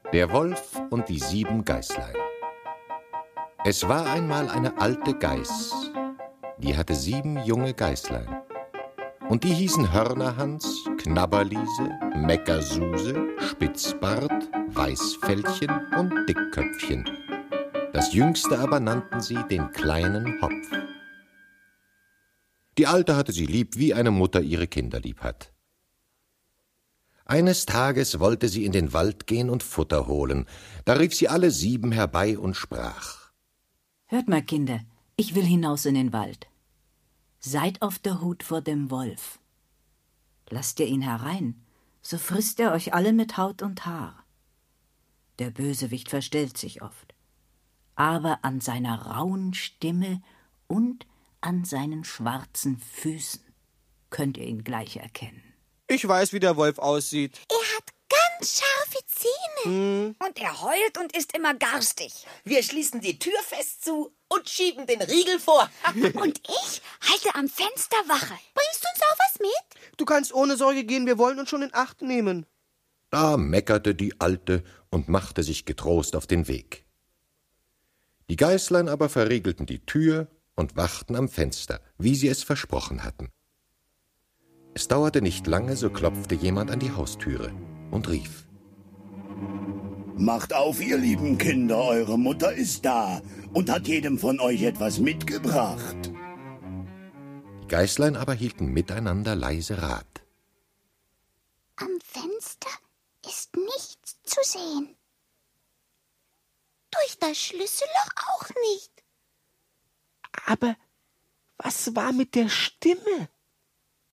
Der Wolf und die 7 Geißlein. Es war einmal eine alte Geiß, die hatte 7 junge Geißlein. Und die hießen Hörnerhans, Knabberliese, Meckersuse, Spitzbart, Weißfältchen und Dickköpfchen. Das Jüngste aber nannten sie den kleinen Hopf. Die Alte hatte sie lieb, wie eine Mutter ihre Kinder lieb hat. Eines Tages wollte sie in den Wald gehen und Futter holen. Da rief sie alle 7 herbei und sprach: Hört mal, Kinder, ich will hinaus in den Wald. Seid auf der Hut vor dem Wolf. Lasst ihr ihn herein, so frisst er euch alle mit Haut und Haar. Der Bösewicht verstellt sich oft, aber an seiner rauen Stimme und an seinen schwarzen Füßen könnt ihr ihn gleich erkennen. Ich weiß, wie der Wolf aussieht. Er hat ganz scharfe Zähne. Und er heult und ist immer garstig. Wir schließen die Tür fest zu und schieben den Riegel vor. Und ich halte am Fenster Wache. Bringst du uns auch was mit? Du kannst ohne Sorge gehen, wir wollen uns schon in Acht nehmen. Da meckerte die Alte und machte sich getrost auf den Weg. Die Geißlein aber verriegelten die Tür und wachten am Fenster, wie sie es versprochen hatten. Es dauerte nicht lange, so klopfte jemand an die Haustüre und rief: Macht auf, ihr lieben Kinder, eure Mutter ist da und hat jedem von euch etwas mitgebracht. Die Geißlein aber hielten miteinander leise Rat. Am Fenster ist nichts zu sehen. Durch das Schlüsselloch auch nicht. Aber was war mit der Stimme?